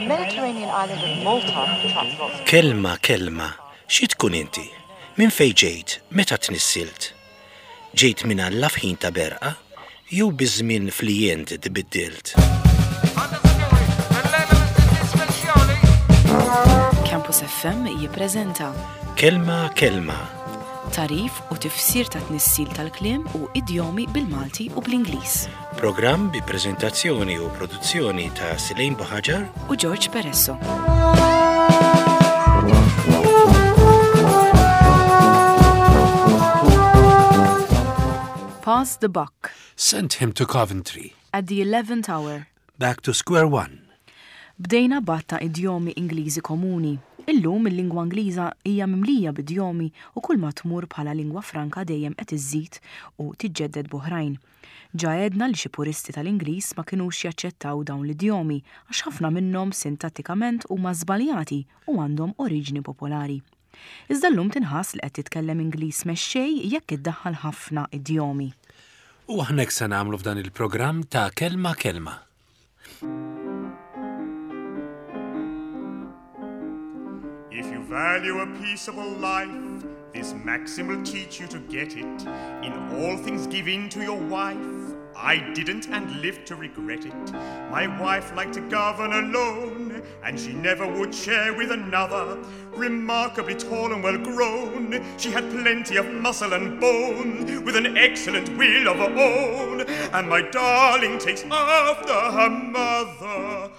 Mediterranean island of Malta attracts lots of... Kelma, xi tkun inti? Min fejn ġejt, meta tnissilt? Ġejt minn Alla f'ħin ta' berqa, jew biżmien flijent tibiddilt? Campus FM jippreżenta Kelma. Tarif u tifsir ta' tnissil tal-kliem u idjomi bil-Malti u bl-Ingliż. Programm bi preżentazzjoni u produzzjoni ta' Silejn Baħaġar u George Peresso. Pass the buck. Sent him to Coventry. At the 11th hour. Back to square one. Bdejna batta idjomi Ingliżi komuni. Illum il-lingwa Ingliża hija mimlija b'idjomi u kull ma tmur bħala lingwa franka dejjem qed iżżid u tiġġedded b'oħrajn. Ġa għedna li xi puristi tal-Ingliż ma kinux jaċċettaw dawn l-idjomi għax ħafna minnhom sintattikament huma żbaljati u għandhom oriġini popolari. Iżda llum tinħass li qed titkellem Ingliż mexxej jekk iddaħħal ħafna idjomi. U aħna hekk se nagħmlu f'dan il-programm ta' kelma. If you value a peaceable life, this maxim will teach you to get it. In all things give in to your wife. I didn't and lived to regret it. My wife liked to govern alone, and she never would share with another. Remarkably tall and well grown, she had plenty of muscle and bone, with an excellent will of her own. And my darling takes after her mother.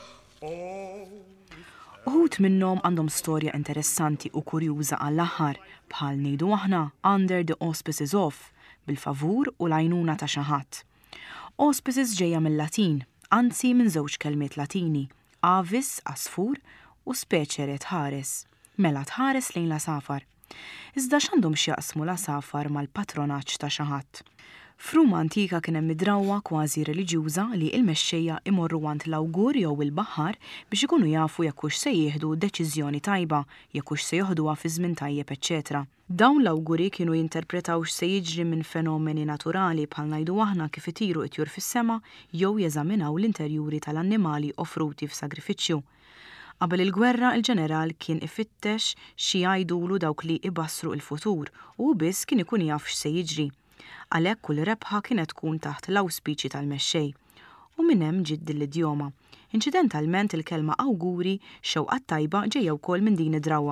Uħut minnhom għandhom storja interessanti u kurjuża għall-aħħar bħal ngħidu aħna under the auspices of bil-favur u l-għajnuna ta' xi ħadd. Auspices ġejja mill-Latin, anzi minn żewġ kelmiet Latini, avis għasfur u speċere tħares, mela tħares lejn l-asafar. Iżda x'għandhom x'jaqsmu l-asafar mal-patronaġġ ta' xi ħadd. F'Ruma antika kien hemm idrawwa kważi reliġjuża li l-mexxejja imorru għand l-awgur jew il-baħħar biex ikunu jafu jekk hux se jieħdu deċiżjoni tajba, jekk hux se joħduha fi żmien tajjeb, eċċetera. Dawn l-awguri kienu jinterpretaw x'se jiġri minn fenomeni naturali bħal ngħidu aħna kif itiru t-tjur fis-sema jew jeżaminaw l-interjuri tal-annimali offruti f'sagrifiċċju. Qabel il-gwerra il-ġeneral kien ifittex xi jgħidulu dawk li ibassru l-futur u biss kien ikun jaf x'se jiġri. Għalhekk kull rebħa kienet tkun taħt l-awspiċi tal-mexxej. U minn hemm ġiet l-idjoma. Inċidentalment il-kelma awguri xewqat tajba ġejja wkoll minn din id-drawwa.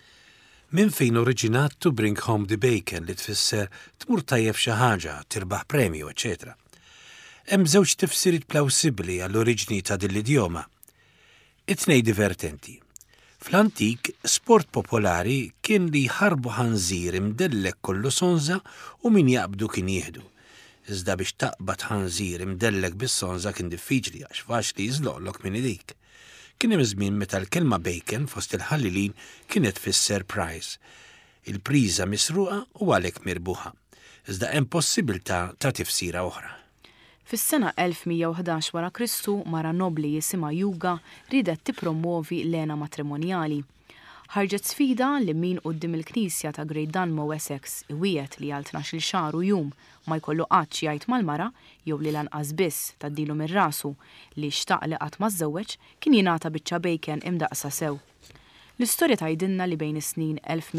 Min fejn oriġinat to bring home the bacon li tfisser tmur tajjeb xi ħaġa, tirbaħ premju, eċetera. Hemm żewġ tifsiriet plawsibbli għall-oriġini ta' din l-idjoma. It-tnejn divertenti. Fl-antik, sport popolari kien li jħarbu ħanżir imdellek kollu sonza u min jaqbdu kien jieħdu. Iżda biex taqbad ħanżir imdellek bis-sonza kien diffiċli għax faċli jiżloqlok minn idik. Kien hemm żmien meta l-kelma bacon fost il-ħallilin kienet tfisser prize. Il-priża misruqa u għalhekk mirbuħa. Iżda hemm possibilità ta' tifsira oħra. Fis-sena 1111 wara Kristu mara nobli jisimha Juga ridet tippromovi l-għena matrimonjali. Ħarġet sfida li min quddiem il-Knisja ta' Great Dunmow, Essex iwiet li għal 12 xahar u jum ma jkollu qatt xi jgħid mal-mara jew li lanqas biss tgħaddilu minn rasu li xtaq li qatt ma żżewweġ kien jingħata biċċa bacon imdaqsa sew. L-istorja tgħidilna li bejn is-snin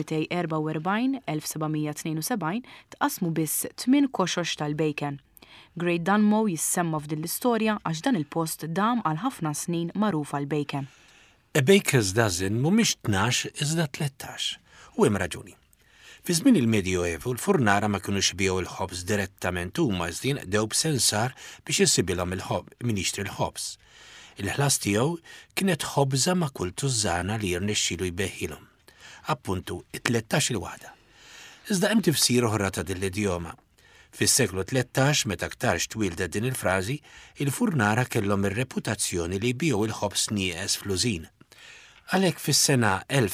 1244-1772 tqasmu biss 8 koxox tal-bacon. Great Dunmow jissemma f'din l-istorja għax dan il-post dam għal ħafna snin magħruf għal bacon. A baker's dozen mhumiex 12 iżda 13. U hemm raġuni. Fi żmien il-Medjoevu l-furnara ma kinux biegħu l-ħobż direttament huma iżdin qdew b'sensar biex isibilhom min jixtri l-ħobż. Il-ħlas tiegħu kienet ħobża ma' kull tużżana li jirnexxielu jbeħħilhom. Appuntu 13 il-waħda. Iżda hemm tifsir oħra ta' din l-idjoma. Fis-seklu 13 meta aktarx twildet din il-frażi, il-furnara kellhom ir-reputazzjoni li jbieħu il-ħobż nieqes fl-użin. Għalhekk fis-sena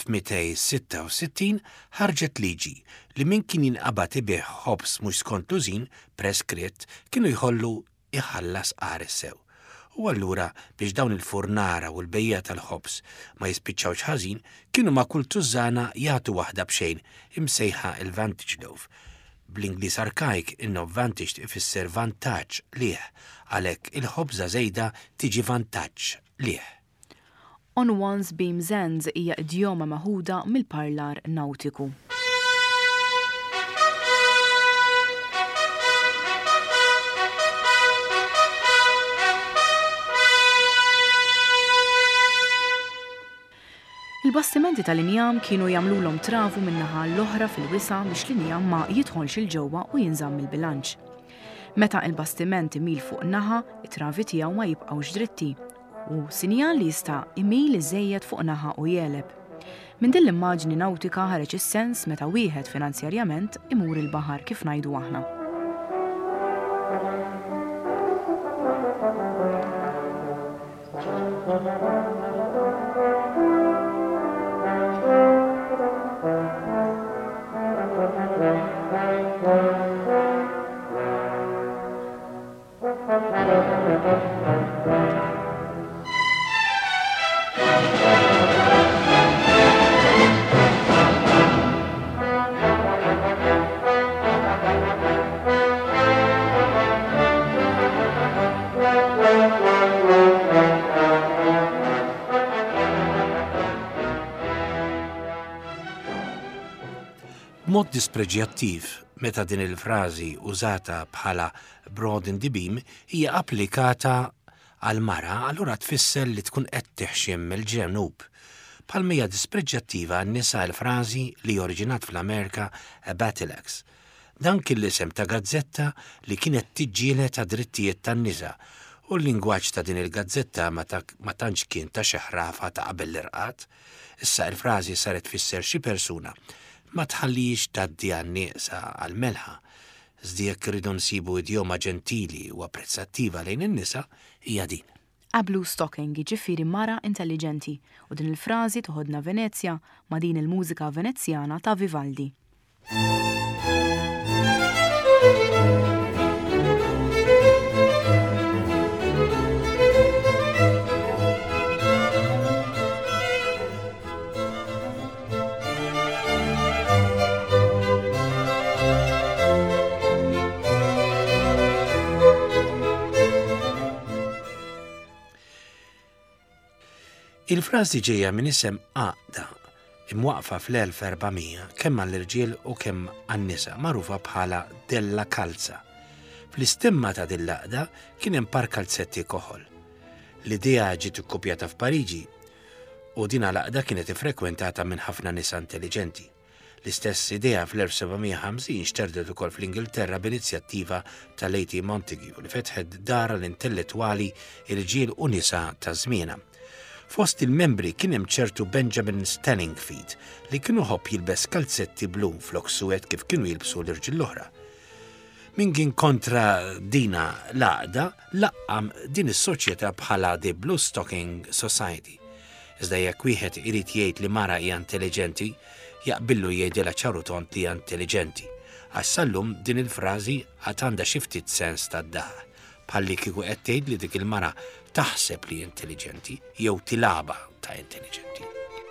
1266 ħarġet liġi li min kien jinqabad ibih ħobż mhux skont l-użin preskritt kienu jħollu iħallas qares sew. U allura biex dawn il-furnara u l-bejja tal-ħobż ma jispiċċawx ħażin kienu ma' kull tużżana jagħtu waħda b'xejn imsejħa il-vantage loaf. Bl-Ingliż arkaik inno vantage ifisser vantaġġ lieħ, għalhekk il-ħobża żejda tiġi vantaġġ lieħ. On one's beam's ends hija idjoma maħuda mill-parlar nautiku. Il-bastimenti tal-injam kienu jagħmluhom travu min-naħa l-oħra fil-wisa biex l-injam ma jidħolx il-ġewwa u jinżamm il-bilanċ. Meta il-bastiment imil fuq naħa, it-travi tiegħu ma jibqgħux dritti u sinjal li jista' imil iżejjed fuq naħa u jeleb. Min din l-immaġni nautika ħareġ is-sens meta wieħed finanzjarjament imur il-baħar kif ngħidu aħna. Mod dispreġjattiv meta din il-frażi użata bħala broaden the beam hija applikata għal mara allura tfisser li tkun qed teħxiem mill-ġenub. Bħalma hija dispreġjattiva għan-nisa l-frażi li oriġinat fl-Amerika a battle axe. Dan kien l-isem ta' gazzetta li kienet tiġġieled ta' drittijiet tan-nisa u l-lingwaġġ ta' din il-gazzetta ma tantx kien ta' xi ħrafa ta' qabel l-irqat. Issa l-frażi saret tfisser xi persuna ma tħallix tgħaddi għan-nieqsa għall-melħa. Iżda jekk irridu nsibu idjoma ġentili u apprezzattiva lejn in-nisa hija din. A blue stocking jiġifieri mara intelligenti u din il-frażi toħodna Venezja ma' din il-mużika Venezzjana ta' Vivaldi. Il-frażi ġejja minn isem għaqda imwaqfa fl-1400 kemm għall-irġiel u kemm għan-nisa magħrufa bħala della kalza. Fl-istemma ta' dil-laqda kien hemm par kalzetti koħol. L-idea ġiet ikkupjata f'Pariġi u din laqda kienet ifrekwentata minn ħafna nisa intelligenti. L-istess idea fl-1750 xterdet ukoll fl-Ingilterra b'inizjattiva ta' Lady Montagu li fetħet dar l-intellettwali irġiel u nisa ta' żmienha. Fost il-membri kien hemm ċertu Benjamin Stanningfeet li kienu ħobb jilbes kalzetti blu flok suwed kif kienu jilbsu l-irġiel l-oħra. Min kien kontra dina laqda laqqam din is-soċjetà bħala The Blue Stocking Society. Iżda jekk wieħed irid jgħid li mara hija intelligenti, jaqbillu jgħidilha ċaru tont li hija intelligenti. Għax sallum din il-frażi għad għandha xi ftit sens tad-daħ. Bħalli kieku qed tgħid li dik il-mara taħseb li intelligenti jew tilaba ta' intelligenti.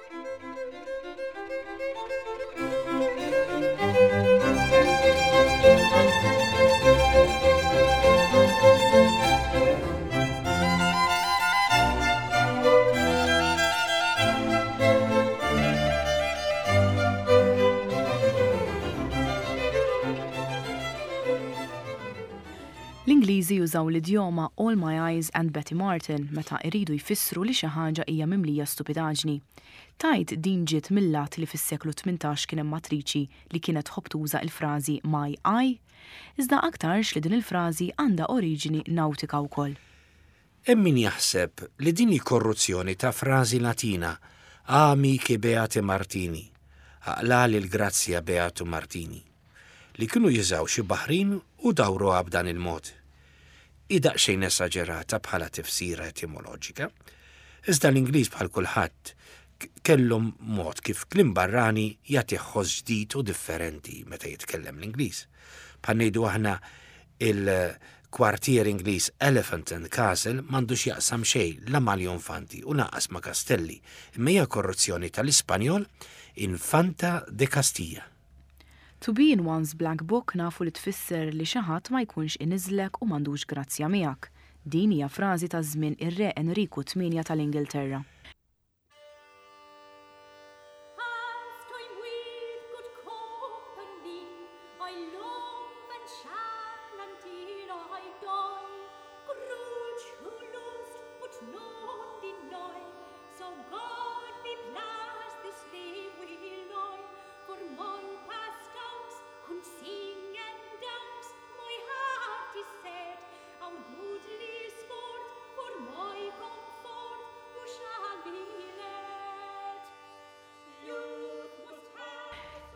L-Ingliżi jużaw l-idjoma All My Eyes and Betty Martin meta iridu jfissru li xi ħaġa hija mimlija stupidaġni. Tajt din ġiet mill-lat li fis-seklu 18 kien hemm matriċi li kienet tħobb tuża l-frażi My Eye, iżda aktarx li din il-frażi għandha oriġini nautika wkoll. Hemm min jaħseb li din korruzzjoni ta' frażi Latina Amici Beati Martini, aqlali l-Grazzja Beatu Martini, li kienu jiżaw xi baħrin u dawruha b'dan il-mod. Daqsxejn esaġerata bħala tifsira etimoloġika, iżda l-Ingliż bħal kulħadd kellhom mod kif kliem barrani jagħti ħoss ġdid u differenti meta jitkellem l-Ingliż. Bħal ngħidu aħna il-kwartier Ingliż Elephant and Castle m'għandux jaqsam xejn la mal-Infanti u naqas ma' Kastelli, imma hija korruzzjoni tal-Ispanjol Infanta de Castilla. To be in one's black book nafu li tfisser li xi ħadd ma jkunx iniżlek u m'għandux grazzja miegħek. Din hija frażi ta' żmien ir-Re Enriku VIII tal-Ingilterra.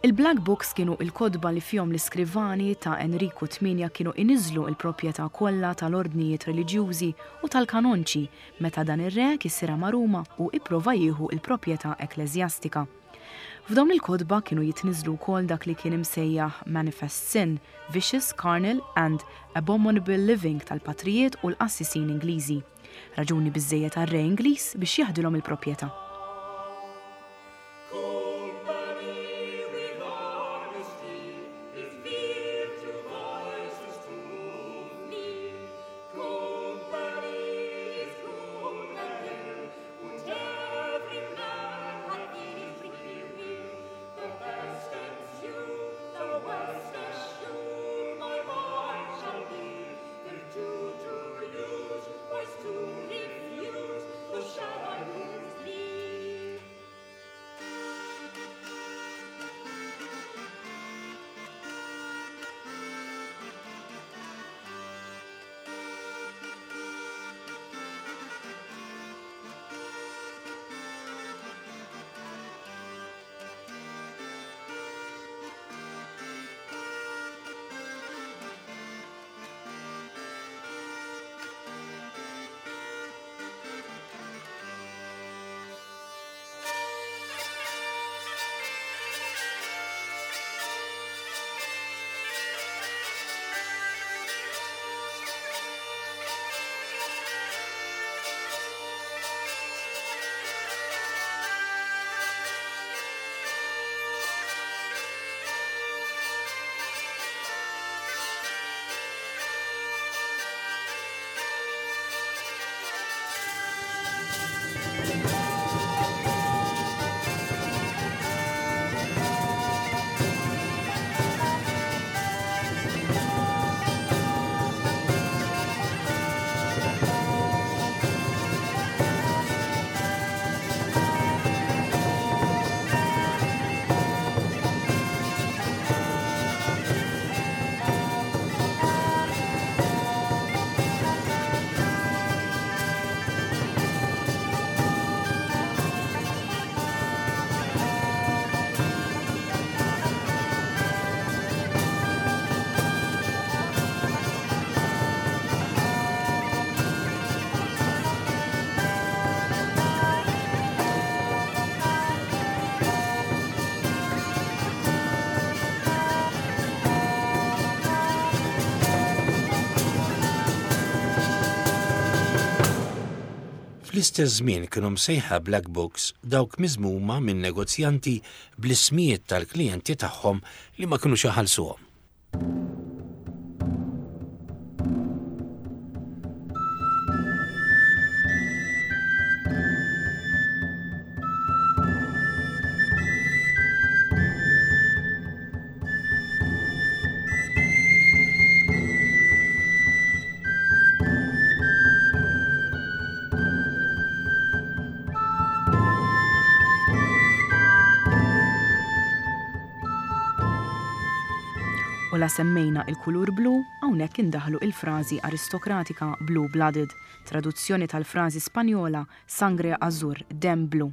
Il-Black Books kienu il-kodba li fihom l-iskrivani ta' Enrico VIII kienu iniżlu il-proprjetà kollha tal-ordnijiet reliġjużi u tal-kanonċi meta dan ir-re kisira maruma u ipprova jieħu il-proprjetà ekleżjastika. F'dawn il-kodba kienu jitniżlu wkoll dak li kien imsejjaħ Manifest Sin, Vicious, Carnal and Abominable Living tal-patrijiet u l-qassisin Ingliżi. Raġuni biżżejjed għar-re Ingliż biex jaħdilhom il-proprjetà. Fl-istess żmien kienu msejħa Black Books dawk miżmuma minn negozjanti bl-ismijiet tal-klijenti tagħhom li ma kinux iħallsuhom. U la semmejna il-kulur blu, hawnhekk indaħlu il-frażi aristokratika blue-blooded, traduzzjoni tal-frażi Spanjola sangre azur, dem blu.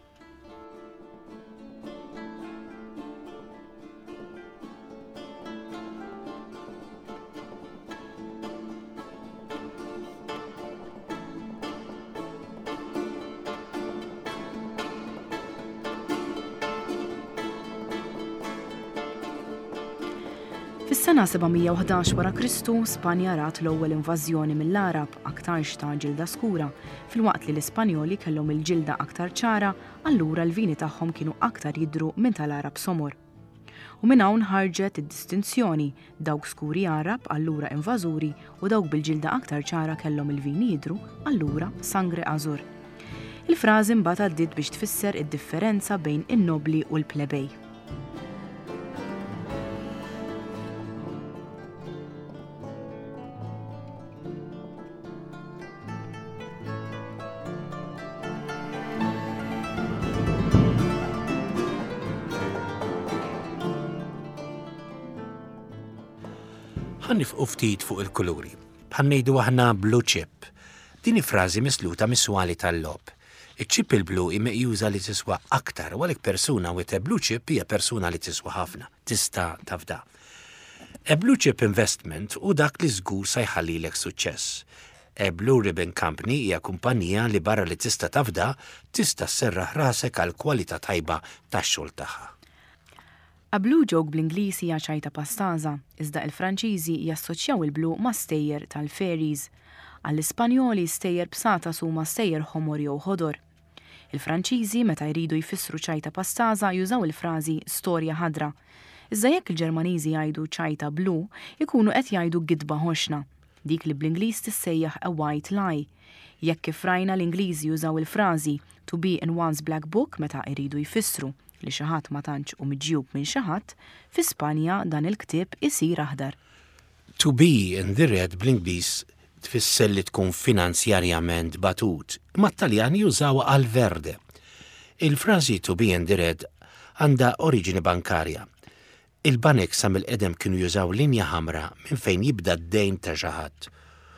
Fis-sena 711 wara Kristu, Spanja rat l-ewwel invażjoni mill-Arab aktar ta' ġilda skura, filwaqt li l-Ispanjoli kellhom il-ġilda aktar ċara, allura l-vini tagħhom kienu aktar jidhru minn tal-Arab somor. U minn hawn ħarġet id-distinzjoni dawk skuri Arab allura invażuri u dawk bil-ġilda aktar ċara kellhom il-vini jidhru allura sangre azur. Il-frażi mbagħad għaddiet biex tfisser id-differenza bejn in-nobli u l-plebej. Ħannifqu ftit fuq il-kuluri. Bħannejdu aħna blue chip. Dini frażi misluta mis-swali tal-lob. Iċ-ċip il-blu imeqjuża li tiswa aktar, u għalhekk persuna with a blue chip hija persuna li tiswa ħafna, tista' tafda. A blue chip investment u dak li żgur se jħallilek suċċess. A Blue Ribbon Company hija kumpanija li barra li tista' tafda, tista' sserraħ rasek għal kwalità tajba tax-xogħol tagħha. A blue joke bl-Ingliż hija ċajta pastaża, iżda l-Franċiżi jassoċjaw il-blu ma' stejjer tal-fairies. Għall-Ispanjoli stejjer b'sata huma stejjer ħomor jew ħodor. Il-Franċiżi meta jridu jfissru ċajta pastaża jużaw il-frażi storja ħadra. Iżda jekk il-Ġermaniżi jgħidu ċajta blu, ikunu qed jgħidu gidba ħoxna, dik li bl-Ingliż tissejjaħ a white lie. Jekk kif rajna l-Ingliżi jużaw il-frażi to be in one's black book meta jridu jfissru li xi ħadd ma tantx u miġjub minn xi ħadd, fi Spanja dan il-ktieb isir aħdar. To be in the red bl-Ingliż tfisser li tkun finanzjarjament batut, ma t-Taljani jużawa għal verde. Il-frażi to be in the red għandha oriġini bankarja. Il-banek sa mill-qedem kienu jużaw linja ħamra minn fejn jibda d-dejn ta' xi ħadd.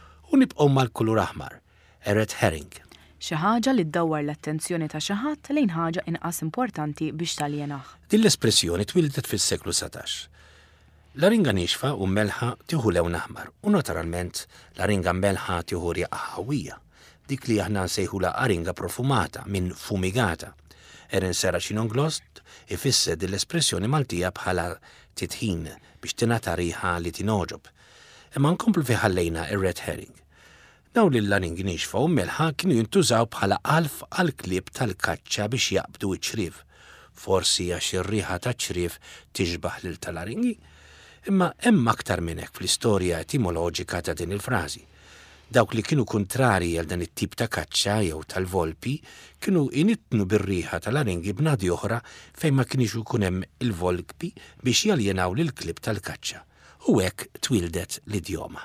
U nibqgħu mal-kulur aħmar, a red herring. Xi ħaġa li ddawwar l-attenzjoni ta' xi ħadd lejn ħaġa inqas importanti biex taljenaħ. Din l-espressjoni twildet fis-seklu 17. L-aringa nixfa u melħa tieħu lewn aħmar u naturalment l-aringa melħa tieħu rieqa ħawija, dik li aħna nsejħula aringa profumata minn fumigata. Erin Sera Xinonglost ifisser din l-espressjoni Maltija bħala titħin biex tingħata riħa li tinoġob. Imma nkomplu fi ħallejna ir-red herring. Dawn li l-aringi nixfa u melħa kienu jintużaw bħala alf għal klieb tal-kaċċa biex jaqbdu iċ-ċriev. Forsi għax ir-riħa taċ-ċriev tixbaħ lil tal-aringi, imma hemm aktar minn hekk fl-istorja etimoloġika ta' din il-frażi. Dawk li kienu kontrarji għal dan it-tip ta' kaċċa jew tal-volpi kienu initnu bir-riħa tal-aringi b'nadi oħra fejn ma kienx ikun hemm il-volpi biex jaljenaw lil-klib tal-kaċċa. U hekk twildet l-idjoma.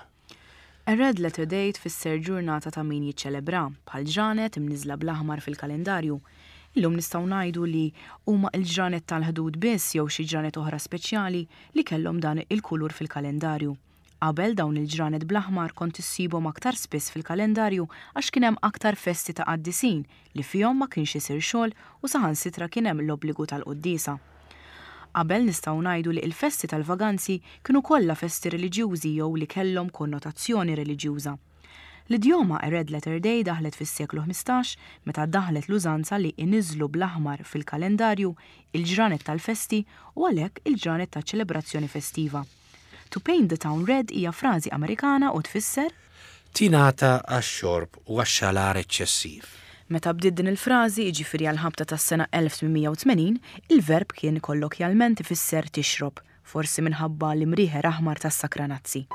A red letter date fisser ġurnata ta' min jiċċelebra, bħal ġranet imniżla bl-aħmar fil-kalendarju. Illum nistgħu ngħidu li huma l-ġranet tal-ħdud biss jew xi ġranet oħra speċjali li kellhom dan il-kulur fil-kalendarju. Qabel dawn il-ġranet bl-aħmar kont issibhom aktar spiss fil-kalendarju għax kien hemm aktar festi ta' qaddisin li fihom ma kienx isir xogħol u saħansitra kien hemm l-obbligu tal-quddiesa. Qabel nistgħu ngħidu li l-festi tal-vaganzi kienu kollha festi reliġjużi jew li kellhom konnotazzjoni reliġjuża. L-idjoma a red letter day daħlet fis-seklu 15 meta daħlet l-użanza li iniżlu bl-aħmar fil-kalendarju il-ġranet tal-festi u għalhekk il-ġranet taċ-ċelebrazzjoni festiva. To paint the town red hija frażi Amerikana u tfisser tingħata għax-xorb u għax-xalar eċċessiv. Meta bdiet din il-frażi jiġifieri għall-ħabta tas-sena 1880, il-verb kien kollokjalment ifisser tixrob, forsi minħabba l-imrieħer aħmar tas-sakranazzi.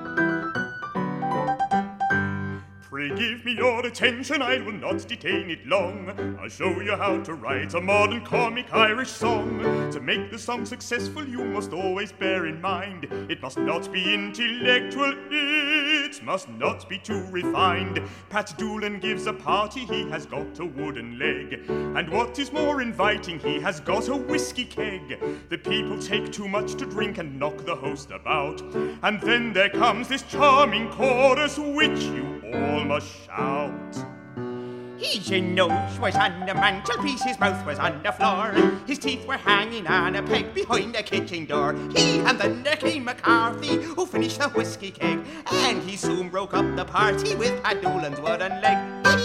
Pray give me your attention, I will not detain it long. I'll show you how to write a modern comic Irish song. To make the song successful, you must always bear in mind it must not be intellectual, it must not be too refined. Pat Doolan gives a party, he has got a wooden leg. And what is more inviting, he has got a whiskey keg. The people take too much to drink and knock the host about. And then there comes this charming chorus which you all must shout. His nose was on the mantelpiece, his mouth was on the floor, his teeth were hanging on a peg behind the kitchen door. And then there came McCarthy, who finished the whiskey keg, and he soon broke up the party with Pat Doolan's wooden leg.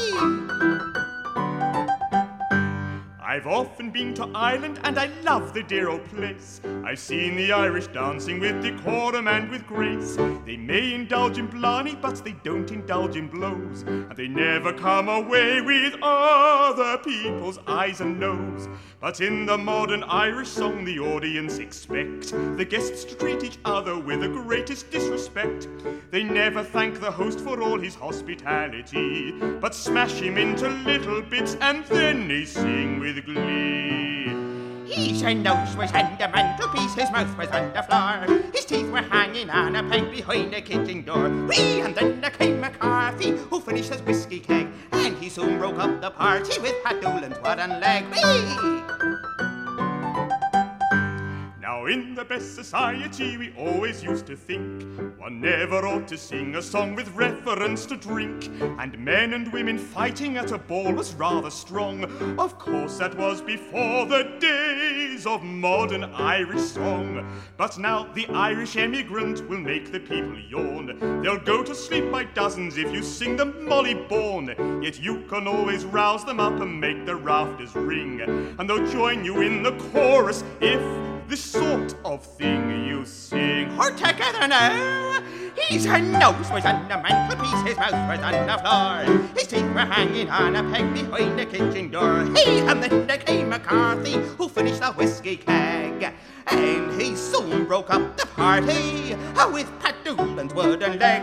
I've often been to Ireland and I love the dear old place. I've seen the Irish dancing with decorum and with grace. They may indulge in blarney, but they don't indulge in blows. And they never come away with other people's eyes and nose. But in the modern Irish song, the audience expect the guests to treat each other with the greatest disrespect. They never thank the host for all his hospitality, but smash him into little bits and then they sing with glee. His nose was on the mantelpiece, his mouth was on the floor, his teeth were hanging on a peg behind the kitchen door. Whee! And then there came McCarthy, who finished his whiskey keg, and he soon broke up the party with Pat Doolan's wooden leg. Whee! Now in the best society we always used to think One never ought to sing a song with reference to drink, and men and women fighting at a ball was rather strong. Of course that was before the days of modern Irish song. But now the Irish emigrant will make the people yawn. They'll go to sleep by dozens if you sing them Molly Bawn. Yet you can always rouse them up and make the rafters ring, and they'll join you in the chorus if this sort of thing you sing. Or together now. His nose was on the mantelpiece, his mouth was on the floor, his teeth were hanging on a peg behind the kitchen door. And then there came McCarthy, who finished the whiskey keg, and he soon broke up the party with Pat Doolan's wooden leg.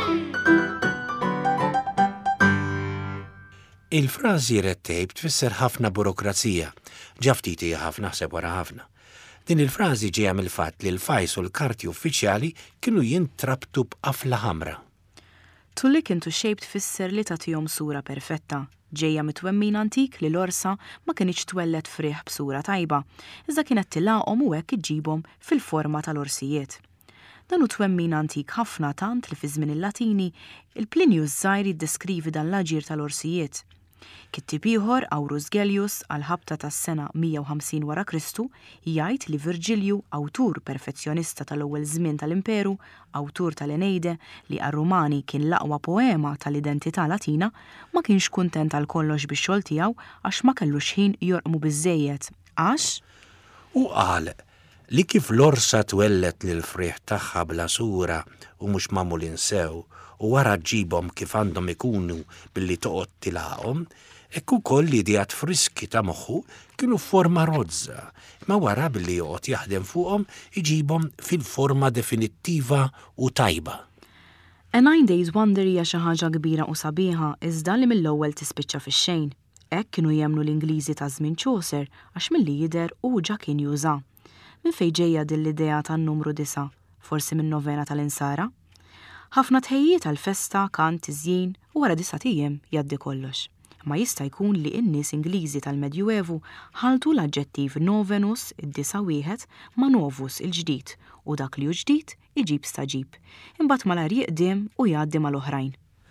Il-frażi red tape tfisser ħafna burokrazija, ġaftiti ħafna ħseb wara ħafna. Din il-frażi ġejja mill-fatt li l-fajs u l-karti uffiċjali kienu jintrabtu b'qafla ħamra. Tulli kintu xejb tfisser li tagħtihom sura perfetta, ġejja mitwemmin antik li l-orsa ma kienx twellet frieħ b'sura tajba, iżda kienet tilaqhom u hekk iġibhom fil-forma tal-orsijiet. Dan hu twemmin antik ħafna tant li fi żmien il-Latini il-Plinius żgħir jiddeskrivi dan l-aġir tal-orsijiet. Kittib ieħor Aurus Gellius għal-ħabta tas-sena 150 wara Kristu jgħid li Virgilju, awtur perfezzjonista tal-ewwel żmien tal-Imperu, awtur tal-Eneide li għar-Rumani kien l-aqwa poema tal-identità Latina, ma kienx kuntent għal kollox bix-xogħol tiegħu għax ma kellux ħin jorqmu biżżejjed. Għax? U qal li kif l-orsa twellet lil frieħ tagħha bla sura u mhux magħmulin sew u wara ġibhom kif għandhom ikunu billi toqgħod tilaqhom, hekk ukoll l-idejat friski ta' moħħu kienu forma rozza, ma wara billi joqgħod jaħdem fuqhom iġibhom fil-forma definittiva u tajba. A 9 Days Wonder hija xi ħaġa kbira u sabiħa iżda li mill-ewwel tispiċċa fix-xejn. Hekk kienu jemmnu l-Ingliżi ta' żmien Chaucer għax milli jidher uġa kien juża. Min fejn ġejja din l-idea tan-numru 9, forsi minn novena tal-insara? Ħafna tħejjiet għall-festa, kant, iżjien u wara 9 ijiem jgħaddi kollox. Ma jista' jkun li n-nies Ingliżi tal-Medjuevu ħaltu l-aġġettiv novenus id-9 wieħed ma' novus il-ġdid u dak li hu ġdid iġib staġib. Imbagħad malar jiqdiem u jgħaddi mal-oħrajn.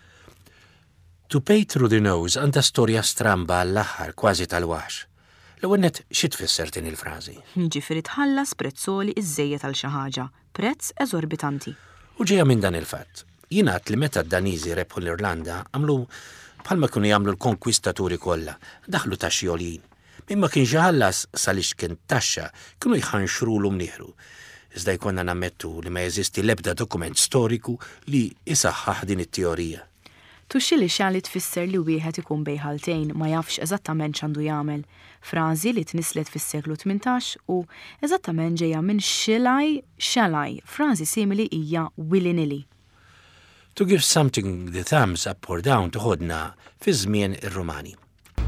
To pay through the nose għandha storja stramba għall-aħħar kważi tal-waħx. L-ewwel nett xi tfisser din il-frażi? Jiġifieri tħallas prezzoli iż-żejjed għal xi ħaġa, prezz eżorbitanti. U ġejja minn dan il-fatt. Jingħad li meta d-Daniżi rebħu l-Irlanda għamlu bħalma kienu jagħmlu l-konkwistaturi kollha, daħlu taxxi għoljin. Min ma kienx iħallas salix kien taxxa, kienu jħanxrulu mnieħru. Iżda jkollna nammettu li ma jeżisti l-ebda dokument storiku li isaħħaħ din it-teorija. Tuxxi li xali tfisser li wieħed ikun bejn ħaltejn ma jafx eżattament x'għandu jagħmel. Frażi li tnislet fis-seklu 18 u eżattament ġejja minn shall I, frażi simili hija willy-nilly. To give something the thumbs up or down toħodna fi żmien ir-Rumani.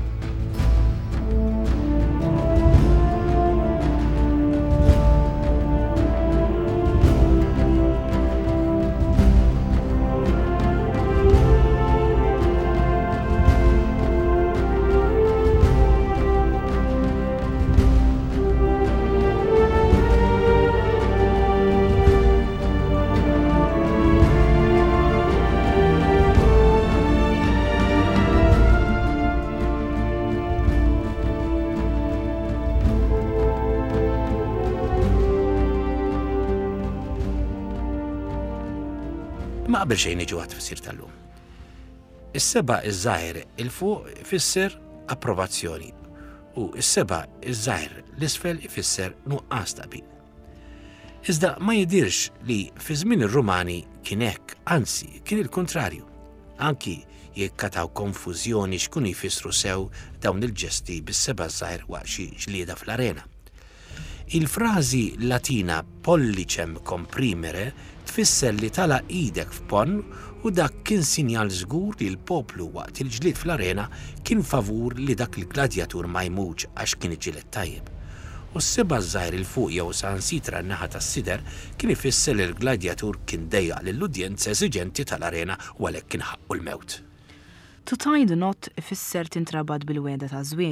Ma qabel xejn iġu għat-tfissir tal-lum. Is-seba' iż-żgħir il-fuq ifisser approvazzjoni u is-seba' iż-żgħir l-isfel ifisser nuqqas taqbil. Iżda ma jidirx li fi żmien ir-Rumani kien hekk, anzi kien il-kontrarju. Anki jekk kataw konfużjoni x'kunu jfissru sew dawn il-ġesti bis-seba' żgħir waqt xi ġlieda fl-arena. Il-frażi Latina pollicem comprimere tfisser li tala idek f'ponn u dak kien sinjal żgur li l-poplu waqt il-ġlied fl-arena kien favur li dak il-gladjatur ma jmutx għax kien iġilet tajjeb. U s-seba' żgħir il-fuq jew sansitra n-naħa tas-sider kien ifisser li l-gladjatur kien dejjaq lill-udjenza eżiġenti tal-arena u għalhekk kien ħaqqu l-mewt. To tie the knot ifisser tintrabad bil-weda ta' żwieġ.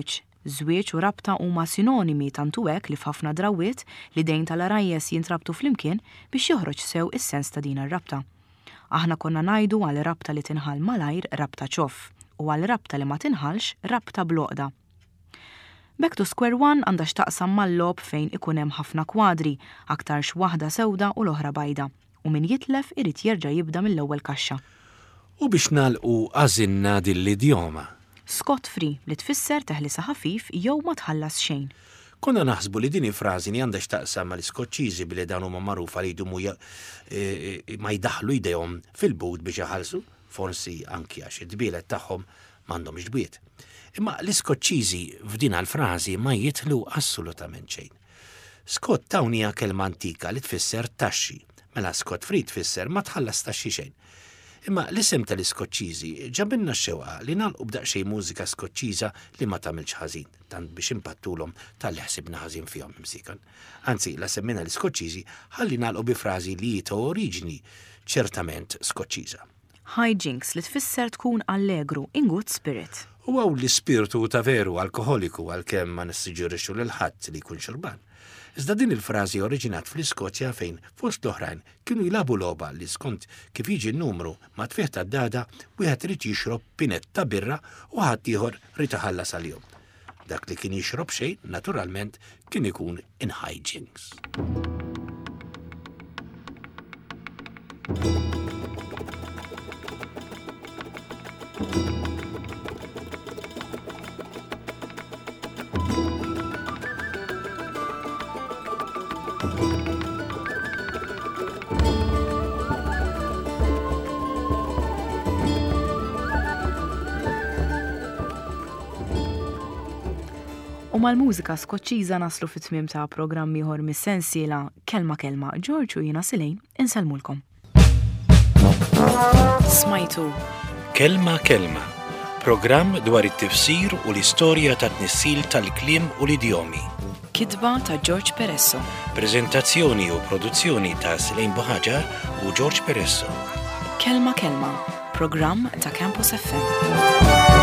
Żwieġ u rabta huma sinonimi tantu hekk li f'ħafna drawiet li dejn tal-arajjes jintrabtu flimkien biex joħroġ sew is-sens ta' din ir-rabta. Aħna konna ngħidu għal rabta li tinħal malajr rabta ċoff u għal rabta li ma tinħalx rabta bloqda. Back to Square One għandha x'taqsam mal-lob fejn ikun hemm ħafna kwadri, aktarx waħda sewda u l-oħra bajda, u min jitlef irid jerġa' jibda mill-ewwel kaxxa. U biex nagħlqu għażilna din l-idjoma. Scot free li tfisser teħlisa ħafif jew ma tħallas xejn. Konna naħsbu li din frażi li għandha x'taqsam mal-Iskoċċiżi billi dan huma magħrufa li jdumu ma jdaħħlu idejhom fil-but biex jaħallsu, forsi anki għax id-dbielet tagħhom m'għandhomx dbiet. Imma l-Iskoċċiżi f'din għall-frażi ma jitlu assolutament xejn. Scot hawn hija kelma antika li tfisser taxxi, mela Scot free tfisser ma tħallas taxxi xejn. Imma l-isem tal-Iskoċċiżi ġabinna x-xewqa li nagħlqu b'daqsxejn mużika Skoċċiża li ma tagħmilx ħażin, tant biex impattulhom tal-li ħsibna ħażin fihom imsikan. Anzi, la semmina l-Iskoċċiżi ħalli nagħlqu bi frażi li ta' oriġini ċertament Skoċċiża. Hijinks li tfisser tkun allegru, in good spirit. U għaw l-ispirtu ta' veru alkoholiku għal-kemm ma nissiġurixxu lil ħadd li jkun xurban. Iżda din il-frażi oriġinat fl-Iskozja fejn fost l-oħrajn kienu jilabu logħba li skont kif jiġi n-numru ma tfieħ tad-dada wieħed irid jixrob pinet ta' birra u ħadd ieħor rid iħallas għalihom. Dak li kien jixrob xejn, naturalment, kien ikun in hijinks. U mal-mużika Skoċċiża naslu fit-tmiem ta' programm ieħor mis-sensiela Kelma Kelma George u jiena Silejn insellmulkom. Smajtu Kelma Kelma, programm dwar it-tifsir u l-istorja ta' tnissil tal-kliem u l-idjomi. Kitba ta' George Peresso. Preżentazzjoni u produzzjoni ta' Silejn Buħaġar u George Peresso. Kelma Kelma, programm ta' Campus FM.